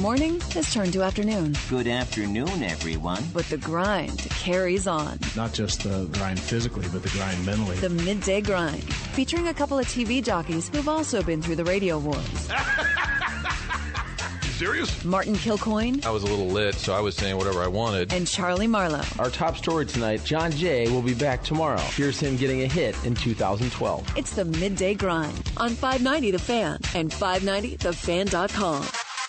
morning has turned to afternoon. Good afternoon, everyone. But the grind carries on. Not just the grind physically, but the grind mentally. The Midday Grind, featuring a couple of TV jockeys who've also been through the radio wars. Serious? Martin Kilcoyne. I was a little lit, so I was saying whatever I wanted. And Charlie Marlowe. Our top story tonight, John Jay will be back tomorrow. Here's him getting a hit in 2012. It's the Midday Grind on 590 The Fan and 590thefan.com.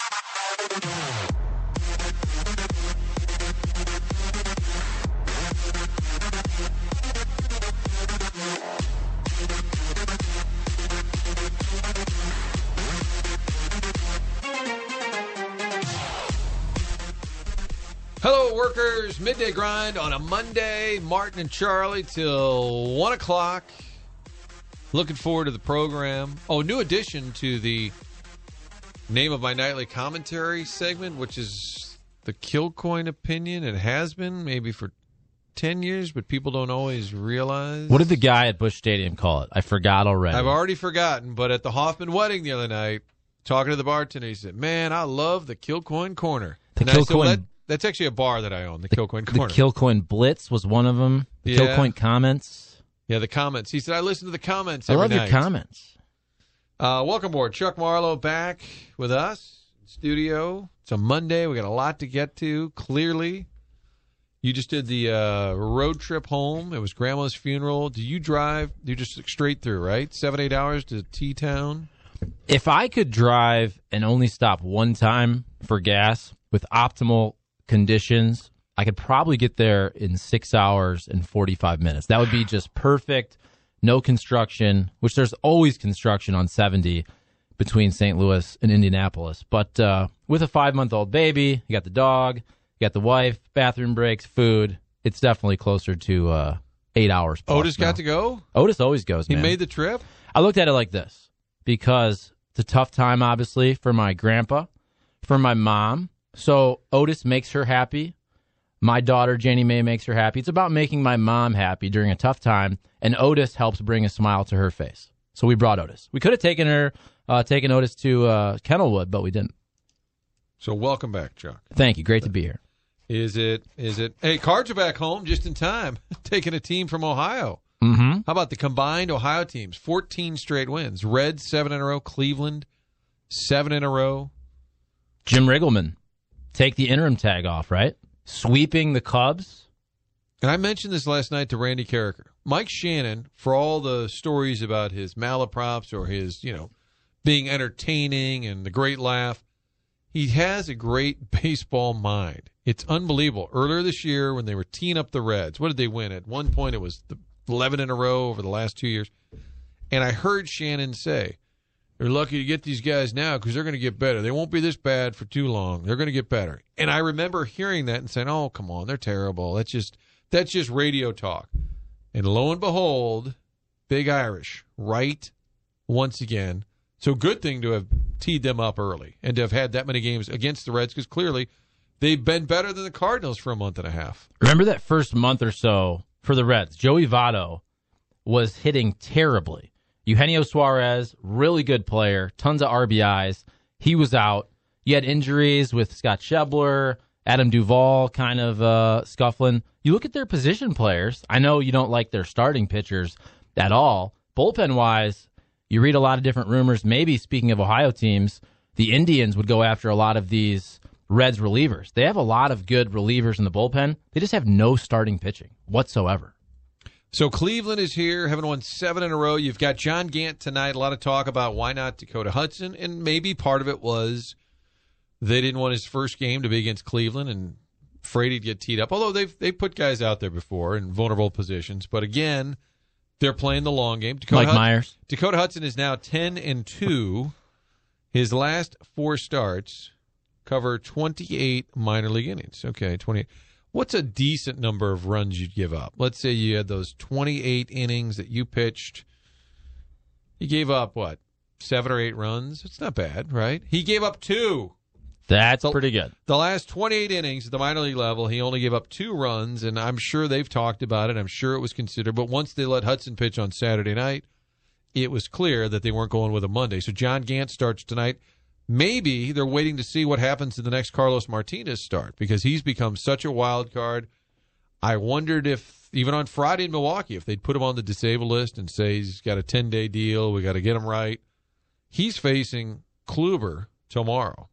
Hello, workers. Midday Grind on a Monday. Martin and Charlie till 1 o'clock. Looking forward to the program. Oh, new addition to the Name of My Nightly Commentary segment, which is the Kilcoyne opinion. It has been maybe for 10 years, but people don't always realize. What did the guy at Busch Stadium call it? I forgot already. I've already forgotten, but at the Hoffman wedding the other night, talking to the bartender, he said, "Man, I love the Kilcoyne Corner." The Kilcoyne... That's actually a bar that I own, the Kilcoyne Corner. The Kilcoyne Blitz was one of them. The Kilcoyne Comments. Yeah, the comments. He said, I listen to the comments every night. I love your comments. Welcome aboard. Chuck Marlowe back with us in studio. It's a Monday. We got a lot to get to, clearly. You just did the road trip home. It was Grandma's funeral. Do you drive? You just straight through, right? 7-8 hours to T-Town? If I could drive and only stop one time for gas with optimal conditions, I could probably get there in 6 hours and 45 minutes. That would be just perfect. No construction, which there's always construction on 70 between St. Louis and Indianapolis. But with a 5-month-old baby, you got the dog, you got the wife, bathroom breaks, food. It's definitely closer to 8 hours plus. Otis got to go? Otis always goes, man. He made the trip? I looked at it like this, because it's a tough time, obviously, for my grandpa, for my mom. So Otis makes her happy. My daughter, Janie Mae, makes her happy. It's about making my mom happy during a tough time, and Otis helps bring a smile to her face. So we brought Otis. We could have taken Otis to Kennelwood, but we didn't. So welcome back, Chuck. Thank you. Great to be here. Is it? Hey, Cards are back home just in time, taking a team from Ohio. Mm-hmm. How about the combined Ohio teams? 14 straight wins. Reds, 7 in a row. Cleveland, 7 in a row. Jim Riggleman. Take the interim tag off, right? Sweeping the Cubs. And I mentioned this last night to Randy Carricker. Mike Shannon, for all the stories about his malaprops or his, being entertaining and the great laugh, he has a great baseball mind. It's unbelievable. Earlier this year when they were teeing up the Reds, what did they win? At one point it was 11 in a row over the last 2 years. And I heard Shannon say, they're lucky to get these guys now because they're going to get better. They won't be this bad for too long. They're going to get better. And I remember hearing that and saying, oh, come on, they're terrible. That's just radio talk. And lo and behold, Big Irish, right once again. So good thing to have teed them up early and to have had that many games against the Reds because clearly they've been better than the Cardinals for a month and a half. Remember that first month or so for the Reds? Joey Votto was hitting terribly. Eugenio Suarez, really good player, tons of RBIs. He was out. You had injuries with Scott Schebler, Adam Duvall kind of scuffling. You look at their position players. I know you don't like their starting pitchers at all. Bullpen-wise, you read a lot of different rumors. Maybe, speaking of Ohio teams, the Indians would go after a lot of these Reds relievers. They have a lot of good relievers in the bullpen. They just have no starting pitching whatsoever. So Cleveland is here, having won 7 in a row. You've got John Gant tonight. A lot of talk about why not Dakota Hudson, and maybe part of it was they didn't want his first game to be against Cleveland and afraid he'd get teed up. Although they put guys out there before in vulnerable positions, but again, they're playing the long game. Myers. Dakota Hudson is now 10-2. His last 4 starts cover 28 minor league innings. Okay, 28. What's a decent number of runs you'd give up? Let's say you had those 28 innings that you pitched. You gave up, 7 or 8 runs? It's not bad, right? He gave up 2. That's pretty good. The last 28 innings at the minor league level, he only gave up 2 runs, and I'm sure they've talked about it. I'm sure it was considered. But once they let Hudson pitch on Saturday night, it was clear that they weren't going with a Monday. So John Gant starts tonight. Maybe they're waiting to see what happens to the next Carlos Martinez start because he's become such a wild card. I wondered if, even on Friday in Milwaukee, if they'd put him on the disabled list and say he's got a 10-day deal, we got to get him right. He's facing Kluber tomorrow.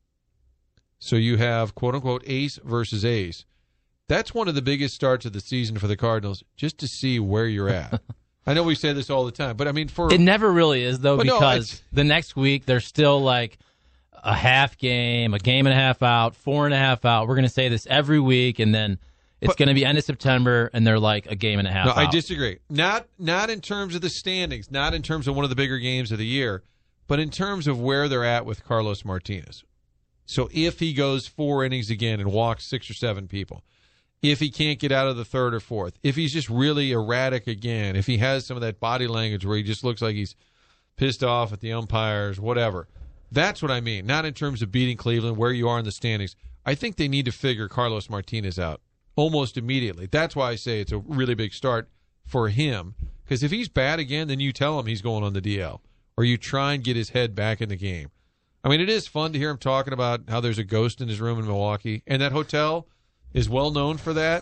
So you have, quote-unquote, ace versus ace. That's one of the biggest starts of the season for the Cardinals, just to see where you're at. I know we say this all the time, but I mean, it never really is, though, because no, the next week there's still like a half game, a game and a half out, 4.5 out. We're going to say this every week, and then it's going to be end of September, and they're like a game and a half out. I disagree. Not in terms of the standings, not in terms of one of the bigger games of the year, but in terms of where they're at with Carlos Martinez. So if he goes 4 innings again and walks 6 or 7 people, if he can't get out of the third or fourth, if he's just really erratic again, if he has some of that body language where he just looks like he's pissed off at the umpires, whatever, that's what I mean. Not in terms of beating Cleveland, where you are in the standings. I think they need to figure Carlos Martinez out almost immediately. That's why I say it's a really big start for him, because if he's bad again, then you tell him he's going on the DL, or you try and get his head back in the game. I mean, it is fun to hear him talking about how there's a ghost in his room in Milwaukee, and that hotel is well known for that.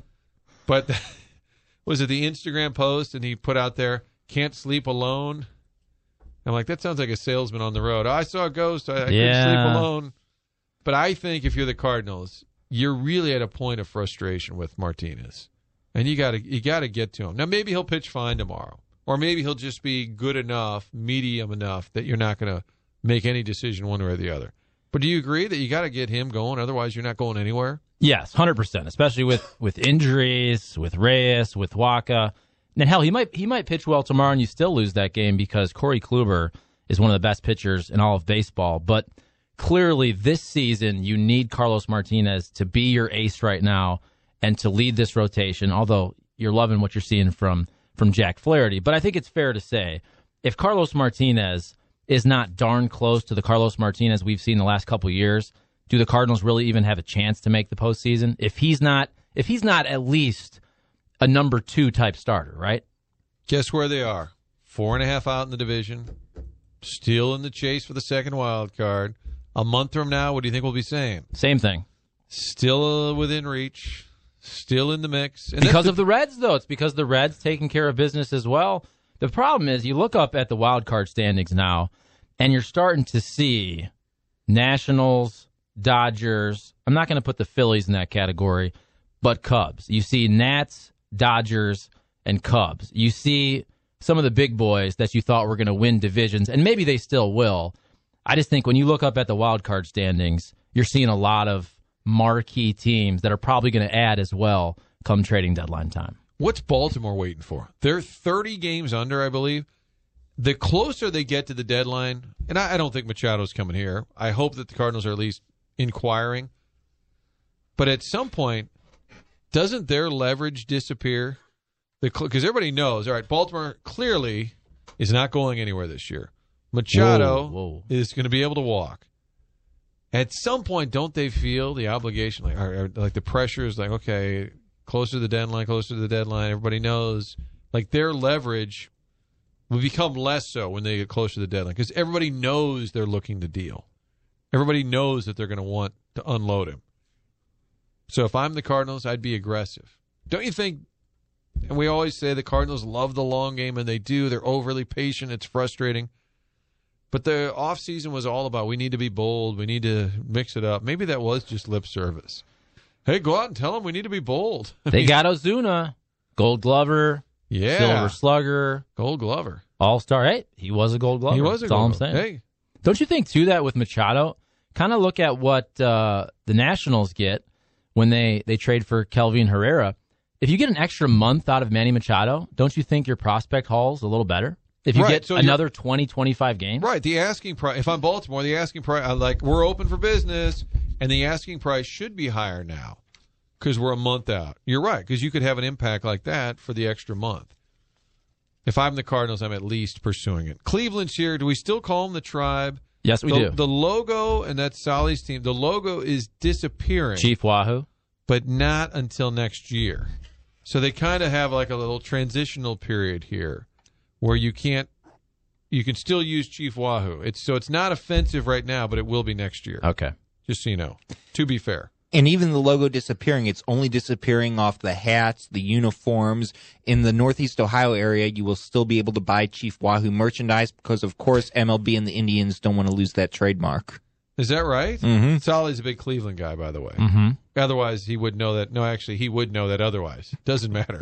But was it the Instagram post, and he put out there, "Can't sleep alone"? I'm like, that sounds like a salesman on the road. I saw a ghost. I couldn't sleep alone. But I think if you're the Cardinals, you're really at a point of frustration with Martinez, and you got to get to him. Now, maybe he'll pitch fine tomorrow, or maybe he'll just be good enough, medium enough that you're not going to make any decision one way or the other. But do you agree that you got to get him going, otherwise you're not going anywhere? Yes, 100%, especially with injuries, with Reyes, with Waka. And hell, he might pitch well tomorrow and you still lose that game because Corey Kluber is one of the best pitchers in all of baseball. But clearly this season you need Carlos Martinez to be your ace right now and to lead this rotation, although you're loving what you're seeing from Jack Flaherty. But I think it's fair to say if Carlos Martinez is not darn close to the Carlos Martinez we've seen the last couple of years, do the Cardinals really even have a chance to make the postseason? If he's not at least a number 2 type starter, right? Guess where they are? 4.5 out in the division, still in the chase for the second wild card. A month from now, what do you think we'll be saying? Same thing. Still within reach, still in the mix. And because of the Reds, though. It's because the Reds taking care of business as well. The problem is you look up at the wild card standings now, and you're starting to see Nationals, Dodgers. I'm not going to put the Phillies in that category, but Cubs. You see Nats, Dodgers, and Cubs. You see some of the big boys that you thought were going to win divisions, and maybe they still will. I just think when you look up at the wild card standings, you're seeing a lot of marquee teams that are probably going to add as well come trading deadline time. What's Baltimore waiting for? They're 30 games under, I believe. The closer they get to the deadline, and I don't think Machado's coming here. I hope that the Cardinals are at least inquiring. But at some point, doesn't their leverage disappear? Because everybody knows, all right, Baltimore clearly is not going anywhere this year. Machado is going to be able to walk. At some point, don't they feel the obligation, like the pressure is like, okay, closer to the deadline, everybody knows, like their leverage will become less so when they get closer to the deadline because everybody knows they're looking to deal. Everybody knows that they're going to want to unload him. So if I'm the Cardinals, I'd be aggressive. Don't you think? And we always say the Cardinals love the long game, and they do. They're overly patient. It's frustrating. But the offseason was all about we need to be bold. We need to mix it up. Maybe that was just lip service. Hey, go out and tell them we need to be bold. They got Ozuna, Gold Glover, Silver Slugger, Gold Glover, All-Star. Hey, he was a Gold Glover. He was a That's all Gold I'm Glover. saying. Hey. Don't you think, too, that with Machado, kind of look at what the Nationals get when they trade for Kelvin Herrera. If you get an extra month out of Manny Machado, don't you think your prospect haul's a little better? If you get another 20, 25 games? Right. The asking price, if I'm Baltimore, the asking price, we're open for business, and the asking price should be higher now because we're a month out. You're right, because you could have an impact like that for the extra month. If I'm the Cardinals, I'm at least pursuing it. Cleveland's here. Do we still call them the Tribe? Yes, we do. The logo, and that's Solly's team, the logo is disappearing. Chief Wahoo. But not until next year. So they kind of have like a little transitional period here where you can't you can still use Chief Wahoo. It's not offensive right now, but it will be next year. Okay. Just so you know. To be fair. And even the logo disappearing, it's only disappearing off the hats, the uniforms. In the Northeast Ohio area, you will still be able to buy Chief Wahoo merchandise because, of course, MLB and the Indians don't want to lose that trademark. Is that right? Mm-hmm. Solly's a big Cleveland guy, by the way. Mm-hmm. Otherwise, he would know that. No, actually, he would know that otherwise. Doesn't matter.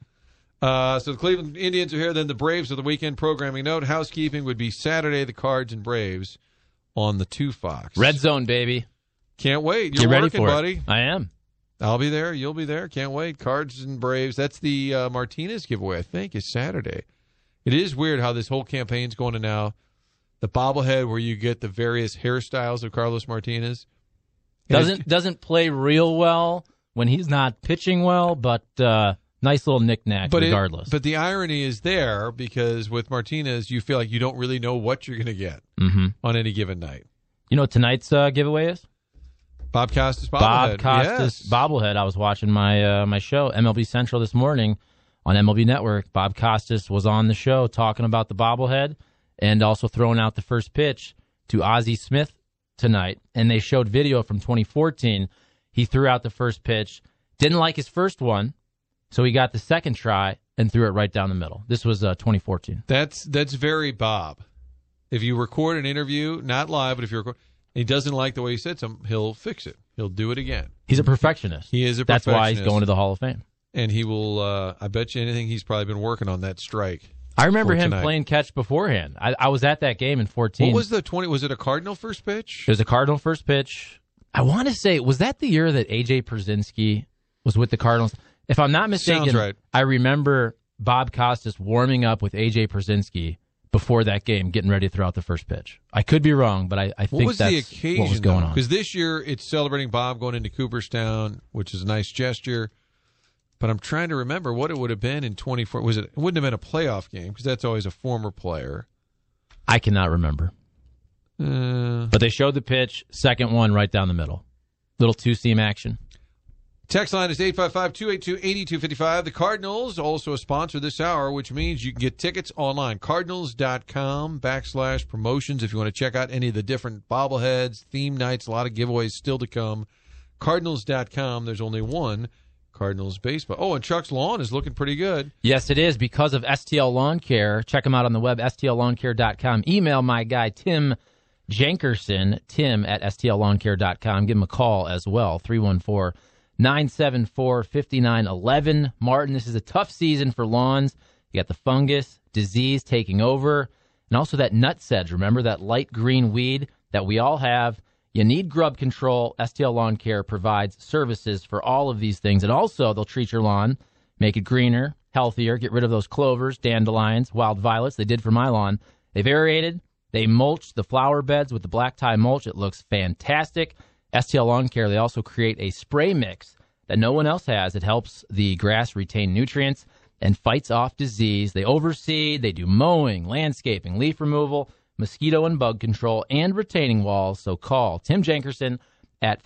So the Cleveland Indians are here. Then the Braves are the weekend programming note. Housekeeping would be Saturday, the Cards and Braves on the 2 Fox. Red Zone, baby. Can't wait. Get You're ready working, for buddy. it. I am. I'll be there. You'll be there. Can't wait. Cards and Braves. That's the Martinez giveaway, I think, is Saturday. It is weird how this whole campaign's going to now. The bobblehead where you get the various hairstyles of Carlos Martinez. Doesn't play real well when he's not pitching well, but nice little knick-knack regardless. But the irony is there because with Martinez, you feel like you don't really know what you're going to get on any given night. You know what tonight's giveaway is? Bob Costas bobblehead. Bob Costas yes. bobblehead. I was watching my show, MLB Central, this morning on MLB Network. Bob Costas was on the show talking about the bobblehead and also throwing out the first pitch to Ozzie Smith tonight. And they showed video from 2014. He threw out the first pitch, didn't like his first one, so he got the second try and threw it right down the middle. This was 2014. That's very Bob. If you record an interview, not live, but if you record, he doesn't like the way he said something, he'll fix it. He'll do it again. He's a perfectionist. He is a That's perfectionist. why he's going to the Hall of Fame. And he will, I bet you anything, he's probably been working on that strike. I remember him tonight. playing catch beforehand. I was at that game in 14. What was the 20? Was it a Cardinal first pitch? It was a Cardinal first pitch. I want to say, was that the year that A.J. Pierzynski was with the Cardinals? If I'm not mistaken, Sounds right. I remember Bob Costas warming up with A.J. Pierzynski before that game, getting ready to throw out the first pitch. I could be wrong, but I think that's what was going on. Because this year it's celebrating Bob going into Cooperstown, which is a nice gesture. But I'm trying to remember what it would have been in 24. It wouldn't have been a playoff game because that's always a former player. I cannot remember. But they showed the pitch, second one right down the middle. Little two-seam action. Text line is 855-282-8255. The Cardinals also a sponsor this hour, which means you can get tickets online. Cardinals.com/promotions if you want to check out any of the different bobbleheads, theme nights, a lot of giveaways still to come. Cardinals.com. There's only one Cardinals baseball. Oh, and Chuck's lawn is looking pretty good. Yes, it is because of STL Lawn Care. Check them out on the web, stllawncare.com. Email my guy, Tim Jankerson, tim@stllawncare.com. Give him a call as well, 314-974-5911. Martin, this is a tough season for lawns. You got the fungus, disease taking over, and also that nutsedge. Remember that light green weed that we all have? You need grub control. STL Lawn Care provides services for all of these things. And also, they'll treat your lawn, make it greener, healthier, get rid of those clovers, dandelions, wild violets. They did for my lawn. They've aerated. They mulched the flower beds with the black tie mulch. It looks fantastic. STL Lawn Care, they also create a spray mix that no one else has. It helps the grass retain nutrients and fights off disease. They overseed. They do mowing, landscaping, leaf removal, mosquito and bug control, and retaining walls. So call Tim Jankerson at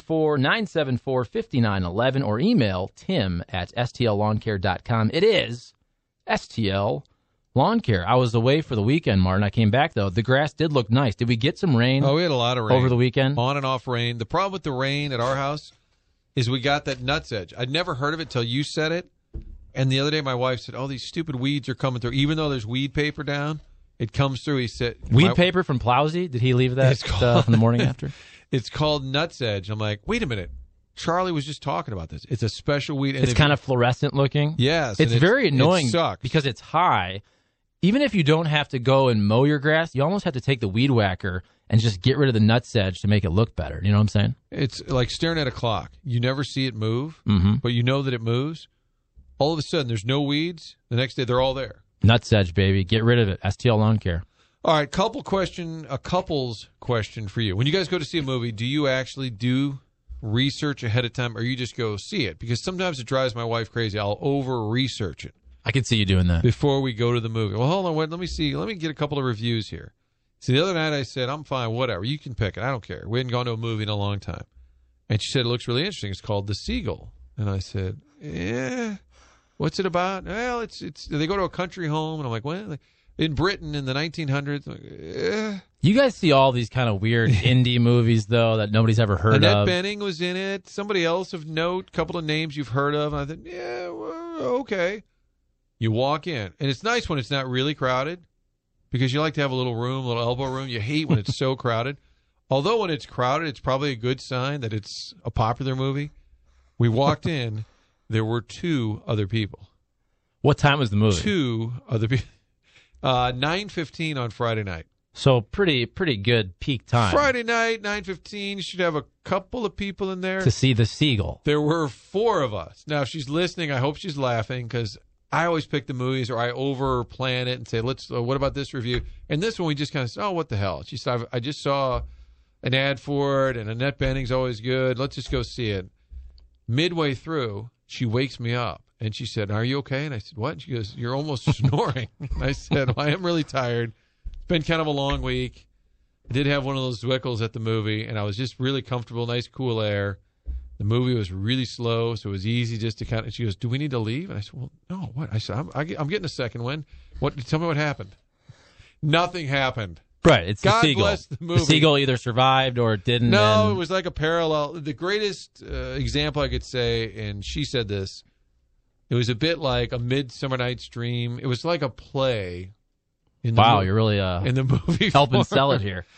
314-974-5911 or email tim@stllawncare.com. It is STL Lawn Care. I was away for the weekend, Martin. I came back, though. The grass did look nice. Did we get some rain? Oh, we had a lot of rain. Over the weekend? On and off rain. The problem with the rain at our house is we got that nutsedge. I'd never heard of it till you said it. And the other day my wife said, oh, these stupid weeds are coming through. Even though there's weed paper down, it comes through. He said, weed paper from Plowsy? Did he leave that from the morning after? It's called nutsedge. I'm like, wait a minute. Charlie was just talking about this. It's a special weed. And it's kind of fluorescent looking. Yes. It's very annoying it sucks. because it's high. Even if you don't have to go and mow your grass, you almost have to take the weed whacker and just get rid of the nutsedge to make it look better. You know what I'm saying? It's like staring at a clock. You never see it move, Mm-hmm. but you know that it moves. All of a sudden, there's no weeds. The next day, they're all there. Nutsedge, baby. Get rid of it. STL Lawn Care. All right, a couple's question for you. When you guys go to see a movie, do you actually do research ahead of time, or you just go see it? Because sometimes it drives my wife crazy. I'll over-research it I could see you doing that. before we go to the movie. Well, hold on, wait, let me see. Let me get a couple of reviews here. So the other night I said, I'm fine, whatever. You can pick it. I don't care. We hadn't gone to a movie in a long time. And she said, it looks really interesting. It's called The Seagull. And I said, yeah. What's it about? Well, it's they go to a country home. And I'm like, what? In Britain in the 1900s, You guys see all these kind of weird indie movies, though, that nobody's ever heard Annette of. Bening was in it. Somebody else of note, couple of names you've heard of. And I thought, yeah, well, okay. You walk in, and it's nice when it's not really crowded because you like to have a little room, a little elbow room. You hate when it's so crowded. Although when it's crowded, it's probably a good sign that it's a popular movie. We walked in. There were 2 other people. What time was the movie? 2 other people. 9:15 on Friday night. So pretty good peak time. Friday night, 9:15. You should have a couple of people in there. To see the seagull. There were 4 of us. Now, if she's listening, I hope she's laughing because I always pick the movies or I over plan it and say, let's. What about this review? And this one, we just kind of said, oh, what the hell? She said, I just saw an ad for it, and Annette Bening's always good. Let's just go see it. Midway through, she wakes me up. And she said, are you okay? And I said, what? And she goes, you're almost snoring. And I said, well, I am really tired. It's been kind of a long week. I did have one of those Zwickels at the movie, and I was just really comfortable, nice cool air. The movie was really slow, so it was easy just to kind of. She goes, do we need to leave? And I said, well, no, what? I said, I'm getting a second one. What? Tell me what happened. Nothing happened. Right, it's God the seagull. bless the movie. The seagull either survived or it didn't. No, and... it was like a parallel. The greatest example I could say, and she said this, it was a bit like A Midsummer Night's Dream. It was like a play. Wow, you're really in the movie helping form. sell it here.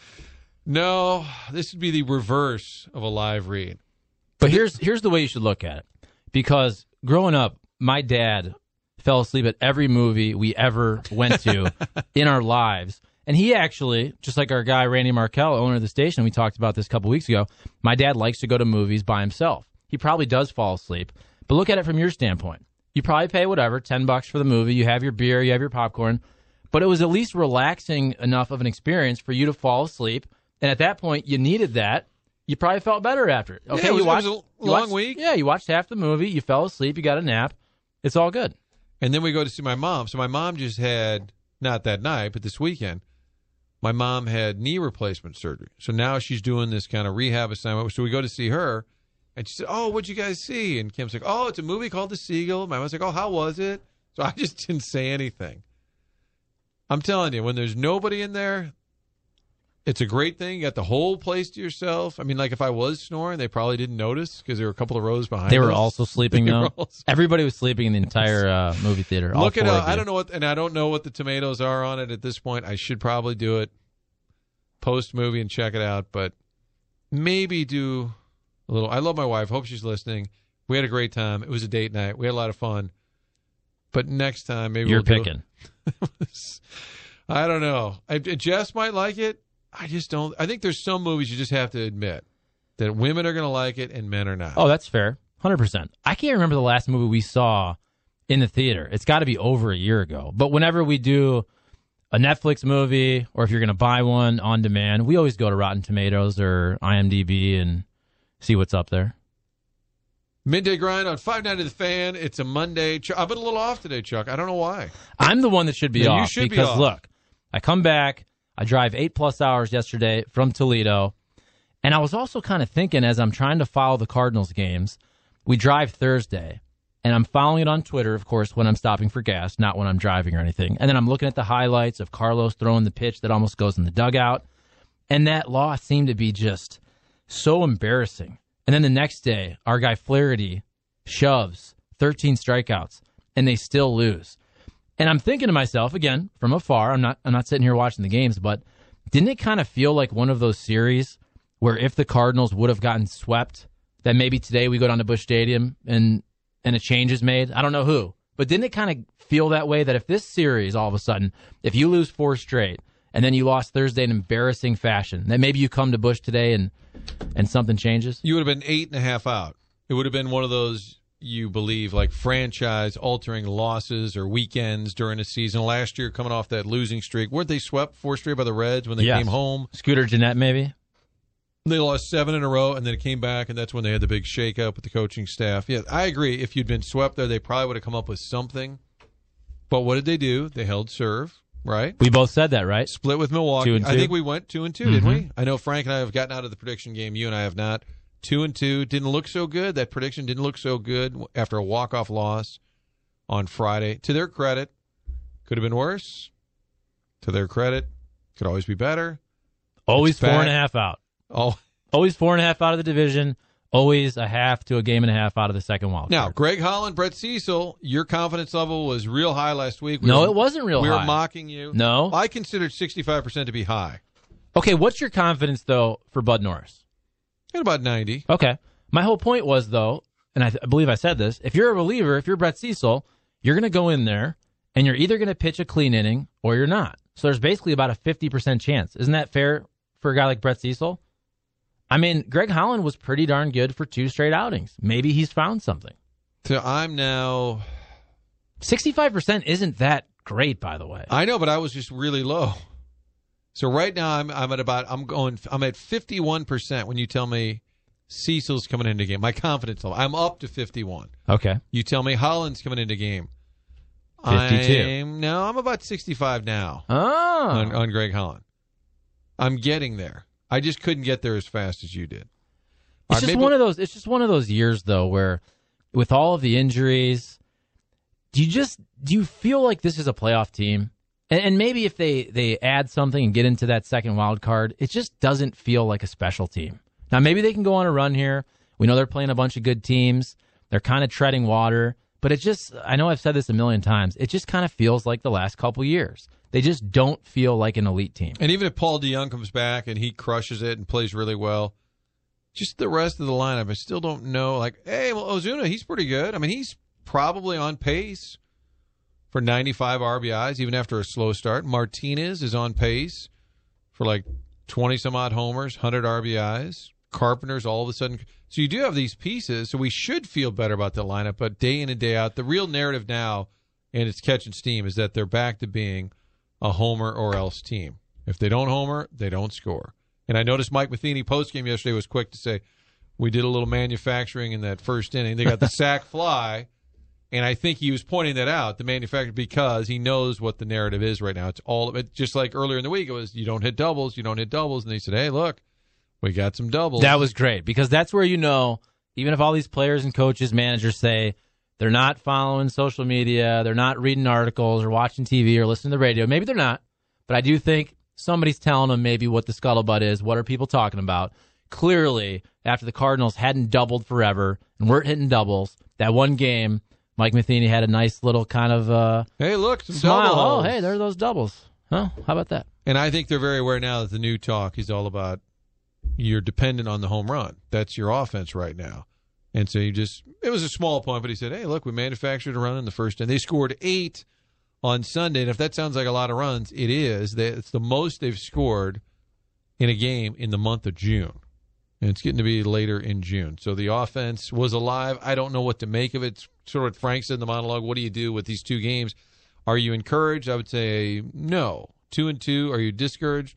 No, this would be the reverse of a live read. But here's the way you should look at it. Because growing up, my dad fell asleep at every movie we ever went to in our lives. And he actually, just like our guy Randy Markell, owner of the station, we talked about this a couple weeks ago, my dad likes to go to movies by himself. He probably does fall asleep. But look at it from your standpoint. You probably pay whatever, $10 for the movie. You have your beer, you have your popcorn. But it was at least relaxing enough of an experience for you to fall asleep. And at that point, you needed that. You probably felt better after it. Okay, Yeah, you watched it was a long week. Yeah, you watched half the movie. You fell asleep. You got a nap. It's all good. And then we go to see my mom. So my mom just had, not that night, but this weekend, my mom had knee replacement surgery. So now she's doing this kind of rehab assignment. So we go to see her. And she said, oh, what'd you guys see? And Kim's like, oh, it's a movie called The Seagull. My mom's like, oh, how was it? So I just didn't say anything. I'm telling you, when there's nobody in there, it's a great thing. You got the whole place to yourself. I mean, like if I was snoring, they probably didn't notice because there were a couple of rows behind They were us. also sleeping, though. Everybody was sleeping in the entire movie theater. Look it up. I I don't know what the tomatoes are on it at this point. I should probably do it post movie and check it out, but maybe do a little. I love my wife. Hope she's listening. We had a great time. It was a date night. We had a lot of fun. But next time, maybe You're we'll picking. I don't know. Jess might like it. I just don't. I think there's some movies you just have to admit that women are going to like it and men are not. Oh, that's fair. 100%. I can't remember the last movie we saw in the theater. It's got to be over a year ago. But whenever we do a Netflix movie or if you're going to buy one on demand, we always go to Rotten Tomatoes or IMDb and see what's up there. Midday Grind on 590 The Fan. It's a Monday. I've been a little off today, Chuck. I don't know why. I'm the one that should be Yeah, off. you should be because, off. look, I come back. I drive 8+ hours yesterday from Toledo. And I was also kind of thinking as I'm trying to follow the Cardinals games, we drive Thursday. And I'm following it on Twitter, of course, when I'm stopping for gas, not when I'm driving or anything. And then I'm looking at the highlights of Carlos throwing the pitch that almost goes in the dugout. And that loss seemed to be just so embarrassing. And then the next day, our guy Flaherty shoves 13 strikeouts, and they still lose. And I'm thinking to myself, again, from afar, I'm not sitting here watching the games, but didn't it kind of feel like one of those series where if the Cardinals would have gotten swept, that maybe today we go down to Busch Stadium and a change is made? I don't know who. But didn't it kind of feel that way that if this series, all of a sudden, if you lose 4 straight, and then you lost Thursday in embarrassing fashion, that maybe you come to Busch today and something changes? You would have been 8.5 out. It would have been one of those, you believe, like franchise-altering losses or weekends during a season. Last year, coming off that losing streak, weren't they swept 4 straight by the Reds when they Yes. came home? Scooter Gennett, maybe? They lost 7 in a row, and then it came back, and that's when they had the big shakeup with the coaching staff. Yeah, I agree. If you'd been swept there, they probably would have come up with something. But what did they do? They held serve, right? We both said that, right? Split with Milwaukee. 2-2. I think we went 2-2, didn't we? I know Frank and I have gotten out of the prediction game. You and I have not. 2-2. Didn't look so good. That prediction didn't look so good after a walk-off loss on Friday. To their credit, could have been worse. To their credit, could always be better. Always It's back. 4.5 out. Oh, Always 4.5 out of the division. Always a half to a game and a half out of the second wild now card. Greg Holland, Brett Cecil, your confidence level was real high last week. No, it wasn't real we high. were mocking you. No. I considered 65% to be high. Okay, what's your confidence, though, for Bud Norris? At about 90. Okay. My whole point was, though, and I believe I said this, if you're a reliever, if you're Brett Cecil, you're going to go in there, and you're either going to pitch a clean inning or you're not. So there's basically about a 50% chance. Isn't that fair for a guy like Brett Cecil? I mean, Greg Holland was pretty darn good for 2 straight outings. Maybe he's found something. So I'm now... 65% isn't that great, by the way. I know, but I was just really low. So right now I'm at 51% when you tell me Cecil's coming into game. My confidence level. I'm up to 51. Okay. You tell me Holland's coming into game. 52. I'm about 65 now Oh. on Greg Holland. I'm getting there. I just couldn't get there as fast as you did. It's just one of those. It's just one of those years, though, where with all of the injuries, do you feel like this is a playoff team? And maybe if they add something and get into that second wild card, it just doesn't feel like a special team. Now, maybe they can go on a run here. We know they're playing a bunch of good teams. They're kind of treading water. But it just, I know I've said this a million times, it just kind of feels like the last couple years. They just don't feel like an elite team. And even if Paul DeJong comes back and he crushes it and plays really well, just the rest of the lineup, I still don't know. Like, hey, well, Ozuna, he's pretty good. I mean, he's probably on pace for 95 RBIs, even after a slow start. Martinez is on pace for like 20-some-odd homers, 100 RBIs. Carpenter's all of a sudden. So you do have these pieces, so we should feel better about the lineup. But day in and day out, the real narrative now, and it's catching steam, is that they're back to being a homer or else team. If they don't homer, they don't score. And I noticed Mike Matheny postgame yesterday was quick to say, we did a little manufacturing in that first inning. They got the sac fly, and I think he was pointing that out, the manufacturer, because he knows what the narrative is right now. It's all of it. Just like earlier in the week, it was, you don't hit doubles. And they said, hey, look, we got some doubles. That was great, because that's where you know, even if all these players and coaches, managers say they're not following social media, they're not reading articles or watching TV or listening to the radio. Maybe they're not, but I do think somebody's telling them maybe what the scuttlebutt is. What are people talking about? Clearly, after the Cardinals hadn't doubled forever and weren't hitting doubles, that one game, Mike Matheny had a nice little kind of hey, look, some smile. doubles. Oh, hey, there are those doubles. Huh? How about that? And I think they're very aware now that the new talk is all about you're dependent on the home run. That's your offense right now. And so it was a small point, but he said, hey, look, we manufactured a run in the first, and they scored 8 on Sunday. And if that sounds like a lot of runs, it is. It's the most they've scored in a game in the month of June. And it's getting to be later in June. So the offense was alive. I don't know what to make of it. It's sort of what Frank said in the monologue. What do you do with these 2 games? Are you encouraged? I would say no. 2-2. Are you discouraged?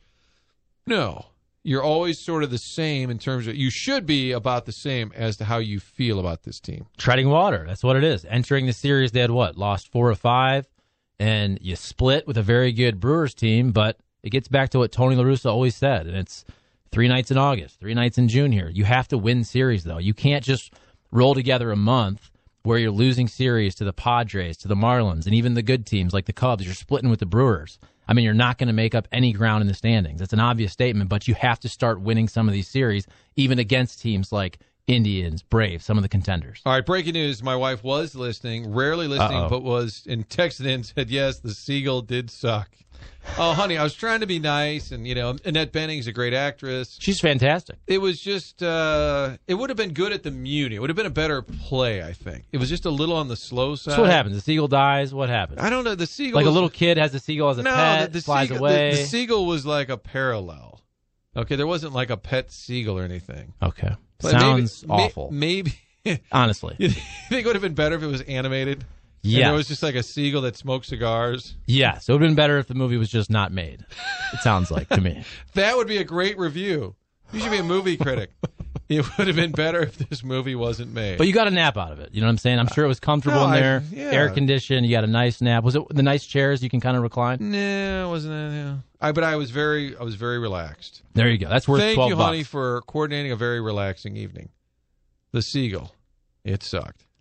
No. You're always sort of the same in terms of, you should be about the same as to how you feel about this team. Treading water. That's what it is. Entering the series, they had lost 4 of 5, and you split with a very good Brewers team, but it gets back to what Tony La Russa always said, and it's 3 nights in August, 3 nights in June here. You have to win series, though. You can't just roll together a month where you're losing series to the Padres, to the Marlins, and even the good teams like the Cubs. You're splitting with the Brewers. I mean, you're not going to make up any ground in the standings. That's an obvious statement, but you have to start winning some of these series, even against teams like Indians, Braves, some of the contenders. All right, breaking news. My wife was listening, rarely listening, but was, and texted in and said, yes, the Seagull did suck. Oh, honey, I was trying to be nice, and, Annette Bening's a great actress. She's fantastic. It was just, it would have been good at the Muni. It would have been a better play, I think. It was just a little on the slow side. So what happens? The seagull dies? What happens? I don't know. The Seagull Like a little kid has the seagull as a pet, flies away. The Seagull was like a parallel. Okay, there wasn't like a pet seagull or anything. Okay. But Sounds awful. Maybe. Honestly. You think it would have been better if it was animated? Yeah. And it was just like a seagull that smoked cigars? Yes. It would have been better if the movie was just not made. It sounds like to me. That would be a great review. You should be a movie critic. It would have been better if this movie wasn't made. But you got a nap out of it. You know what I'm saying? I'm sure it was comfortable in there. Air conditioned. You got a nice nap. Was it the nice chairs you can kind of recline? No, it wasn't that. Yeah. But I was very relaxed. There you go. That's worth $12. Thank you, honey, for coordinating a very relaxing evening. The Seagull. It sucked.